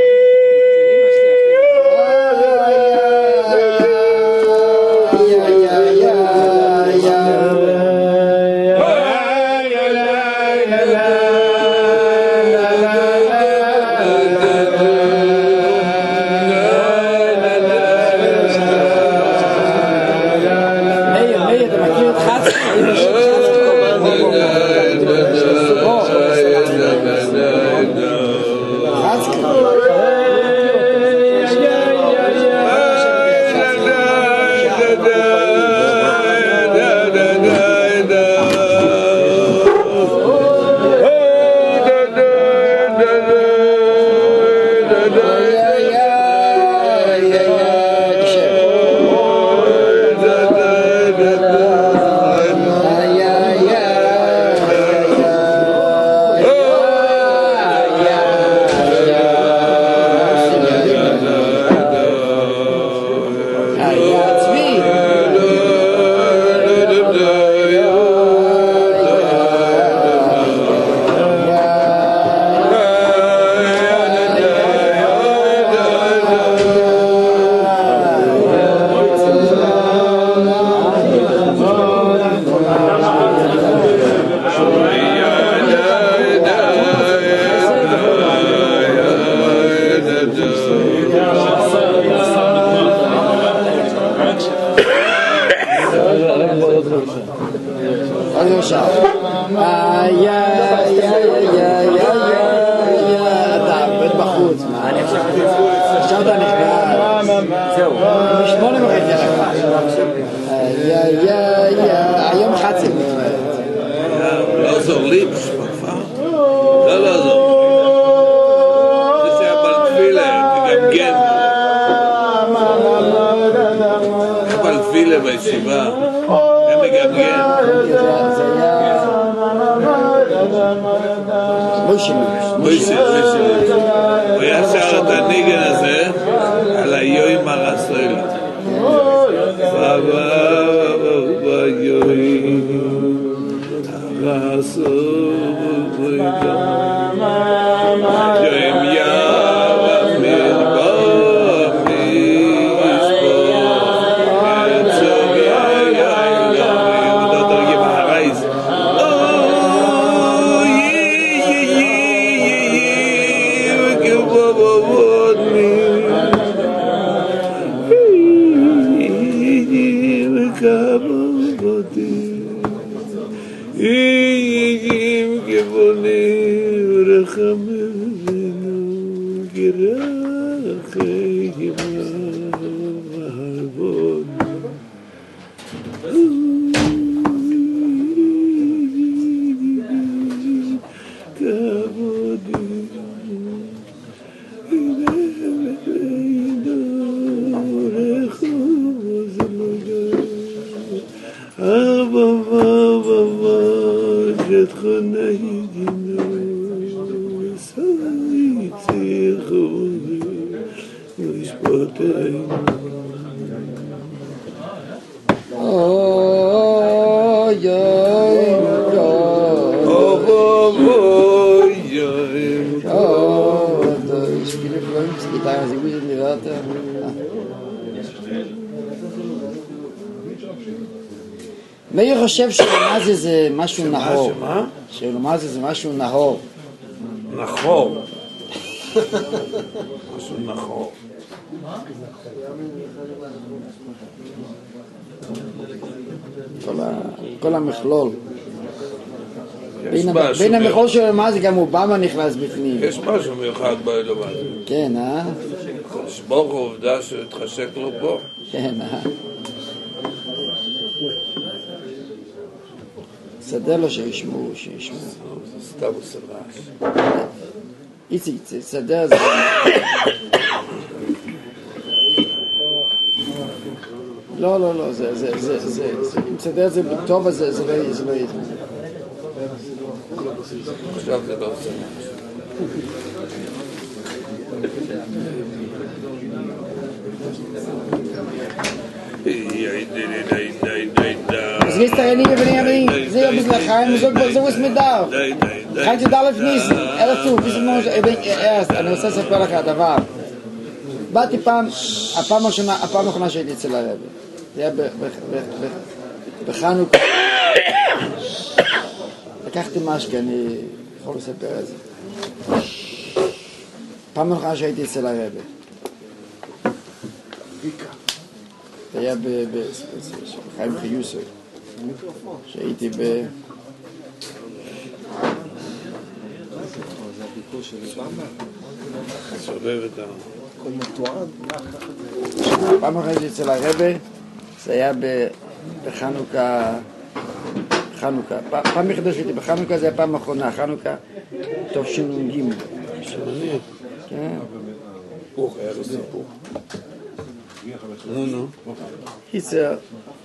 Speaker 1: היום חצי
Speaker 3: לא עזור לי בשפפה. לא עזור. זה שהיה בלתפילה, תגמגן. היה בלתפילה בישיבה. היה מגמגן. מוישה. הוא היה שר את הניגן הזה על היואים הרסויל.
Speaker 1: מאיר חושב שלמזי זה משהו נהור. שלמזי זה משהו נהור.
Speaker 3: נחור. משהו נחור.
Speaker 1: כל המכלול. בין המחול שלו למה זה גם אובמה נכנס בפנים.
Speaker 3: יש משהו מיוחד באלוהים הזה.
Speaker 1: כן,
Speaker 3: שברוך העובדה שהתחשק לו פה.
Speaker 1: כן, סדר לו שישמעו.
Speaker 3: סתם עושה רעש.
Speaker 1: איציק, סדר זה... לא, אם סדר זה טוב, אז זה לא יהיה.
Speaker 3: עכשיו זה לא עושה רעש.
Speaker 1: אז נסתרני ובני זה יום בזלחיים, זה ווס מדר. חייתי דלת ניס, אלף טוב, אני רוצה לספר לך הדבר. באתי הפעם האחרונה שהייתי אצל הרב. זה היה בחנוכה. לקחתי משקה, אני יכול לספר את זה. פעם האחרונה שהייתי אצל הרב. זה היה בחיים חיוסר, שהייתי פעם אחת אצל הרבה, זה היה בחנוכה, פעם מחדש הייתי בחנוכה, זה היה פעם האחרונה, חנוכה טוב שינונגים. כן.
Speaker 3: היה לו סיפור. נו.
Speaker 1: קיצר,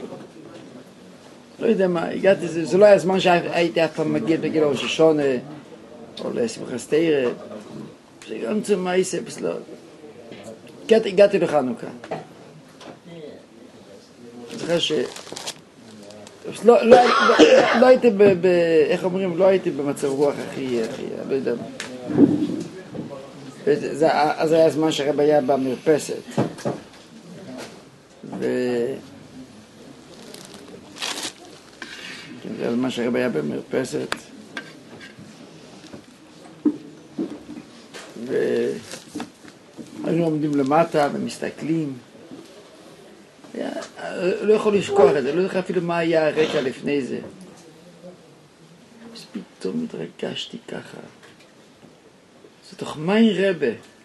Speaker 1: לא יודע מה, הגעתי, זה לא היה זמן שהייתי אף פעם מגיע בגיל ראש השונה, או לשמחה סתירה, שגם צומה איספס, לא. הגעתי לחנוכה. אני זוכר לא הייתי איך אומרים, לא הייתי במצב רוח הכי, לא יודע מה. אז היה הזמן שהרב היה במרפסת. זה הזמן שהרב היה במרפסת. והיינו עומדים למטה ומסתכלים. לא יכול לשכוח את זה, לא יודע אפילו מה היה הרקע לפני זה. אז פתאום התרגשתי ככה. זה תוך מים רבה.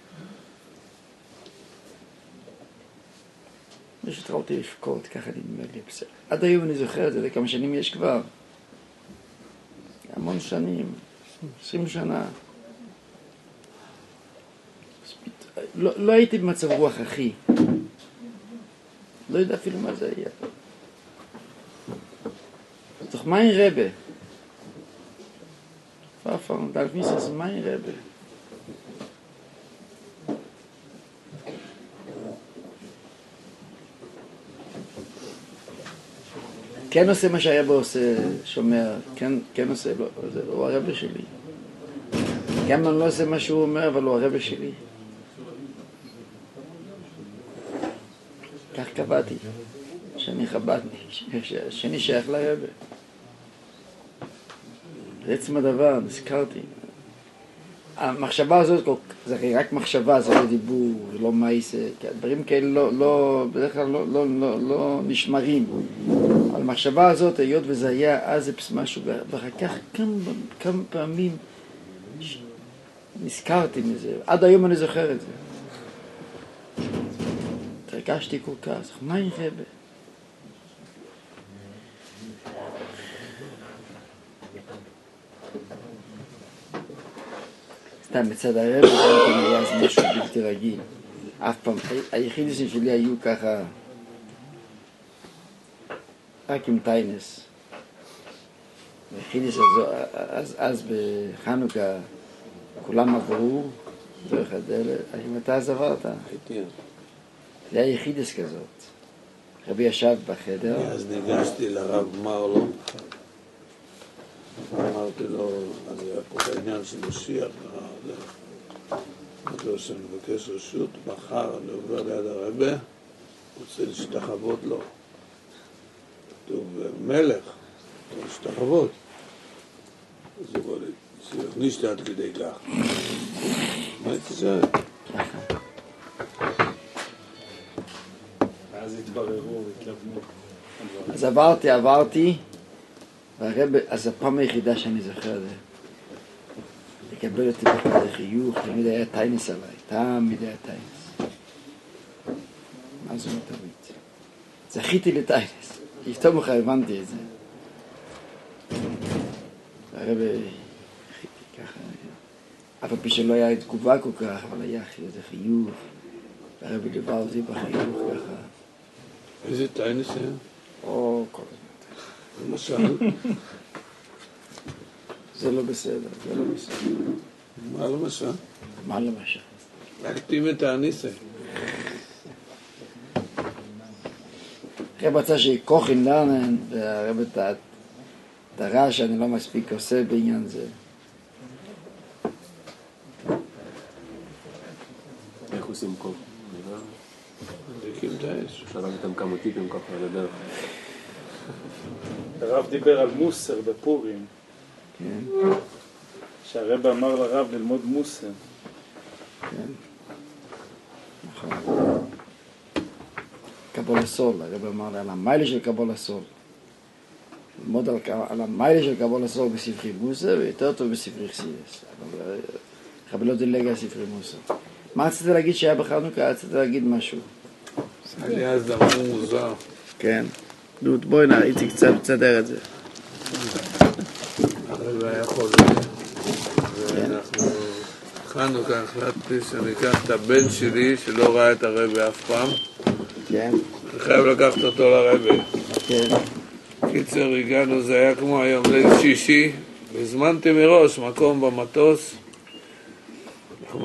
Speaker 1: יש התחלתי לבכות, ככה נדמה לי. עד היום אני זוכר את זה, כמה שנים יש כבר. המון שנים, 20 שנה. לא הייתי במצב רוח אחי. לא יודע אפילו מה זה היה. תוך מים רבה. פאפון, דלת מיסס, מים רבה. כן עושה מה שהרבא עושה, שומע, כן עושה, הוא הרבא שלי. גם אני לא עושה מה שהוא אומר, אבל הוא הרבא שלי. כך קבעתי, שאני חב"דניק, שאני שייך לרבא. זה עצם הדבר, נזכרתי. המחשבה הזאת, זה רק מחשבה, זה לא דיבור, זה לא מייסה, דברים כאלה בדרך כלל לא נשמרים. על המחשבה הזאת, היות וזה היה אז משהו, ואחר כך כמה פעמים נזכרתי מזה, עד היום אני זוכר את זה. התרגשתי כל כך, מה עם רבא? סתם מצד הרבא, זה היה אז משהו בלתי רגיל. אף פעם, היחידים שלי היו ככה, רק עם טיינס. היחידים אז בחנוכה, כולם עברו דרך הדלת. האם אתה אז עברת?
Speaker 3: הייתי.
Speaker 1: זה היה יחידס כזאת. רבי ישב בחדר.
Speaker 3: אז ניגשתי לרב מרלו. אמרתי לו, אני פה בעניין של משיח. אמרתי לו שאני מבקש רשות, מחר אני עובר ליד הרבה, רוצה להשתחוות לו. כתוב מלך, להשתחוות. אז הוא בא לי, שיכניסתי עד כדי כך. מה הייתי זה?
Speaker 2: ואז התבררו, התלבנו.
Speaker 1: אז עברתי, והרב, אז הפעם היחידה שאני זוכר זה, לקבל אותי בכלל חיוך, תמיד היה טיינס עליי, תמיד היה טיינס. מה זו מטורית? זכיתי לטיינס, יפתור לך הבנתי את זה. הרב, ככה, אף פעם שלא היה תגובה כל כך, אבל היה איזה חיוך, הרב ליווה אותי בחיוך ככה.
Speaker 3: איזה טיינס היה?
Speaker 1: או, כל הזמן.
Speaker 3: למשל?
Speaker 1: זה לא בסדר, זה לא בסדר.
Speaker 3: מה למשל?
Speaker 1: מה למשל?
Speaker 3: להקטים את האניסה.
Speaker 1: הרב רצה שכוחן לרנן, והרב את הרעש שאני לא מספיק עושה בעניין זה.
Speaker 6: איך עושים כוח?
Speaker 3: מדליקים את האש.
Speaker 6: שלב איתם כמה טיפים ככה על הדרך.
Speaker 2: הרב דיבר על מוסר בפורים.
Speaker 1: כן.
Speaker 2: שהרב אמר לרב ללמוד מוסר.
Speaker 1: כן. נכון. קבול הסול, הרב אמר על המיילה של קבול הסול. ללמוד על המיילה של קבול הסול בספרי מוסר, ויותר טוב בספרי חסידס. אבל לא דילג על ספרי מוסר. מה רציתי להגיד שהיה בחנוכה? רציתי להגיד משהו.
Speaker 3: היה אז דבר מוזר.
Speaker 1: כן. נו, בואי נא, איציק קצת תסדר את זה.
Speaker 3: הרגע היה חולה. ואנחנו חנוכה החלטתי שאני אקח את הבן שלי שלא ראה את הרבי אף פעם.
Speaker 1: כן.
Speaker 3: אני חייב לקחת אותו לרבי.
Speaker 1: כן.
Speaker 3: קיצר, הגענו, זה היה כמו היום ליל שישי, והזמנתי מראש מקום במטוס. אנחנו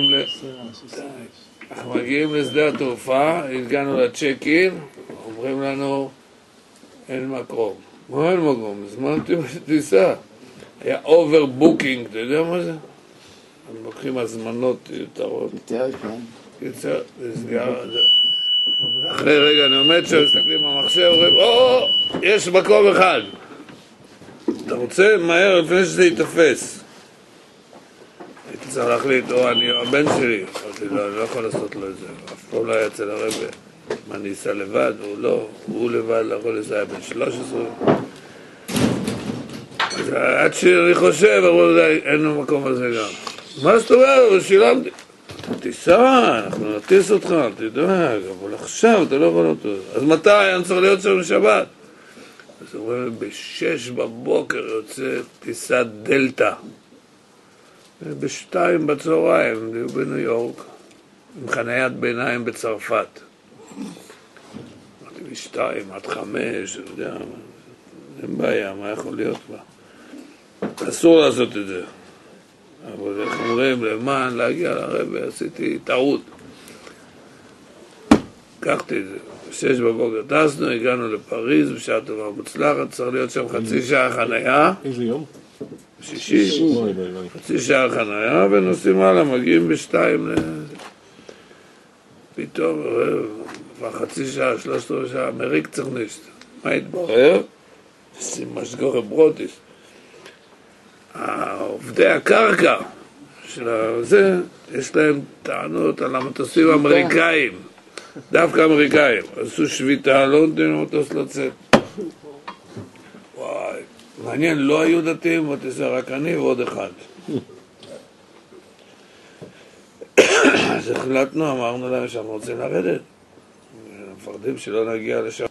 Speaker 3: מגיעים לשדה התעופה, הגענו לצ'ק-אין, אומרים לנו, אין מקום. מה אין מקום? הזמנתי טיסה. היה אובר-בוקינג, אתה יודע מה זה? הם לוקחים הזמנות יותרות.
Speaker 1: יותר, כן.
Speaker 3: קיצר, נסגר. אחרי רגע אני עומד שם, מסתכלים במחשב, אומרים, יש מקום אחד. אתה רוצה? מהר, לפני שזה יתפס. הייתי צריך להחליט, אני או הבן שלי. אמרתי, לא, אני לא יכול לעשות לו את זה. אף פעם לא היה אצל הרבי. מה, אני אסע לבד? הוא לא. הוא לבד, לא יכול לנסוע, היה בן 13. אז עד שאני חושב, אמרו, אין לו מקום על זה גם. מה זאת אומרת? שילמתי. תיסע, אנחנו נטיס אותך, תדאג, אבל עכשיו אתה לא יכול אותו. אז מתי? אני צריך להיות שם לשבת. אז אומרים, ב-6 בבוקר יוצא טיסת דלטה. ב-2 בצהריים, היו בניו יורק, עם חניית ביניים בצרפת. אמרתי, ב-2 עד 5, אני יודע, אין בעיה, מה יכול להיות בה? אסור לעשות את זה. אבל איך אומרים, למען להגיע לרבי, עשיתי טעות. לקחתי את זה. 6 בבוקר טסנו, הגענו לפריז, בשעה טובה מוצלחת, צריך להיות שם חצי שעה חנייה.
Speaker 8: איזה יום?
Speaker 3: שישי. חצי שעה חנייה, ונוסעים הלאה, מגיעים ב2 פתאום, כבר חצי שעה, 3 שעה, מריק צריך נשת. מה התברר? עושים משגורת ברוטיס. עובדי הקרקע של זה, יש להם טענות על המטוסים האמריקאים, דווקא אמריקאים. עשו שביתה, לא נותנים למטוס לצאת. וואי, מעניין, לא היו דתיים בטיסה, רק אני ועוד אחד. אז החלטנו, אמרנו להם שאנחנו רוצים לרדת. מפחדים שלא נגיע לשם.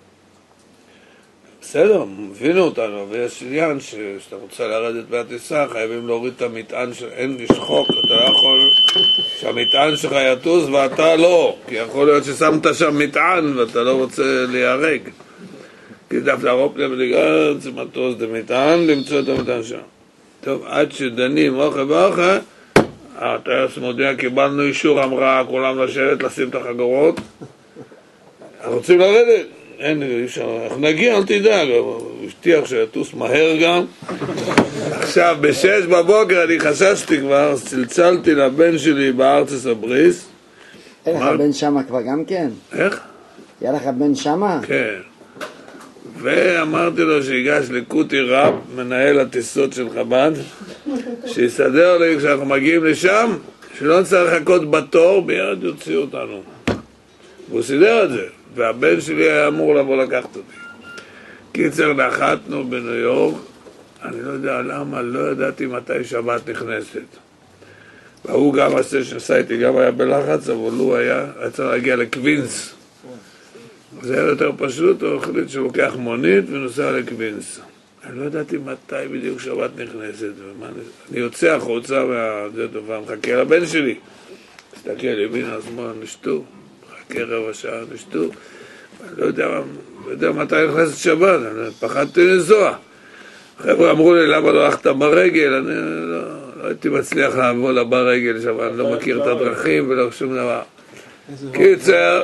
Speaker 3: בסדר, הבינו אותנו, ויש עניין שאתה רוצה לרדת מהטיסה, חייבים להוריד את המטען, אין יש חוק, אתה לא יכול שהמטען שלך יטוס ואתה לא, כי יכול להיות ששמת שם מטען ואתה לא רוצה להיהרג. כי דווקא הרופליה ולגרד, זה מטוס זה מטען, למצוא את המטען שם. טוב, עד שדנים אוכל באוכל, הטייס מודיע, קיבלנו אישור, אמרה, כולם לשבת, לשים את החגורות. אנחנו רוצים לרדת. אין, אנחנו נגיע, אל תדאג, הוא הבטיח שיטוס מהר גם. עכשיו, ב6 בבוקר אני חששתי כבר, אז צלצלתי לבן שלי בארצות הברית.
Speaker 1: אין לך בן שמה כבר גם כן?
Speaker 3: איך?
Speaker 1: היה לך בן שמה?
Speaker 3: כן. ואמרתי לו שיגש לקוטי רב, מנהל הטיסות של חב"ד, שיסדר לי כשאנחנו מגיעים לשם, שלא נצטרך לחכות בתור, ביד יוציאו אותנו. והוא סידר את זה. והבן שלי היה אמור לבוא לקחת אותי. קיצר, נחתנו בניו יורק, אני לא יודע למה, לא ידעתי מתי שבת נכנסת. והוא גם עשה איתי, גם היה בלחץ, אבל הוא היה צריך להגיע לקווינס. זה היה יותר פשוט, הוא החליט שהוא לוקח מונית ונוסע לקווינס. אני לא ידעתי מתי בדיוק שבת נכנסת. אני יוצא החוצה והדבר, מחכה לבן שלי. מסתכל ימין השמאל, נשתו, מחכה רבע שעה, נשתו. אני לא יודע מתי נכנסת שבת, אני פחדתי לנסוע. חבר'ה אמרו לי, למה לא הלכת ברגל? אני לא הייתי מצליח לעבור ברגל שם, אני לא מכיר את הדרכים ולא שום דבר. קיצר,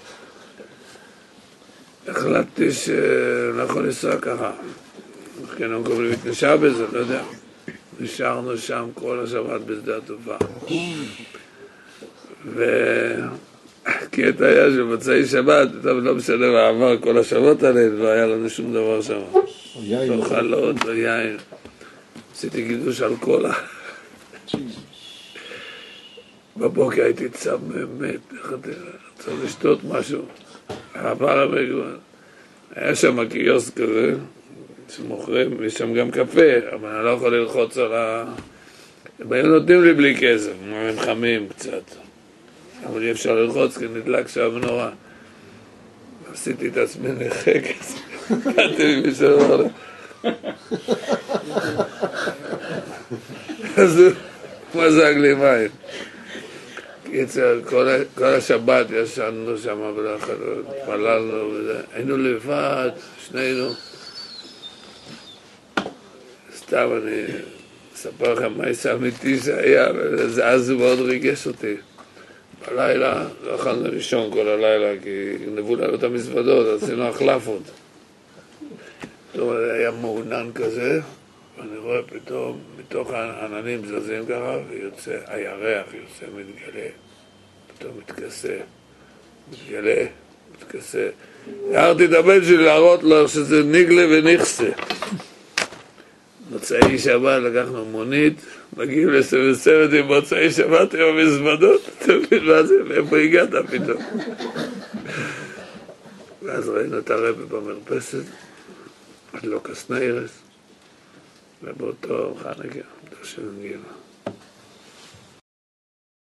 Speaker 3: החלטתי שאני יכול לנסוע ככה. כן, הם קובלים התנשע בזה, לא יודע. נשארנו שם כל השבת בשדה התעופה. הקטע היה שבמוצאי שבת, לא משנה מה עבר כל השבת עליהם, לא היה לנו שום דבר שם. לא חלות, לא יין. עשיתי קידוש על קולה. בבוקר הייתי צם באמת, צריך לשתות משהו. עבר המגוון. היה שם קיוסק כזה, שמוכרים, יש שם גם קפה, אבל אני לא יכול ללחוץ על ה... הם היו נותנים לי בלי כסף, הם חמים קצת. אבל אי אפשר ללחוץ כי נדלק שם נורא. עשיתי את עצמי נכה כזה, באתי לי מישהו אמר לו. אז הוא מזג לי מים. קיצר, כל השבת ישנו שם בלחד, התפללנו וזה. היינו לבד, שנינו. סתם אני אספר לכם מה יצא אמיתי שהיה, אז הוא מאוד ריגש אותי. בלילה, לא יכולנו לישון כל הלילה, כי גנבו לנו את המזוודות, עשינו החלפות. פתאום היה מעונן כזה, ואני רואה פתאום, מתוך העננים זזים ככה, ויוצא, הירח יוצא, מתגלה, פתאום מתכסה, מתגלה, מתכסה. הערתי את הבן שלי להראות לו שזה ניגלה וניכסה. מוצאי שבת לקחנו מונית, מגיעים לסבסבת עם מוצאי שבת עם המזוודות, אתה מבין מה זה? ואיפה הגעת פתאום? ואז ראינו את הרבי במרפסת, הדלוק הסניירס, ובאותו חנקה, אותו שנגיע.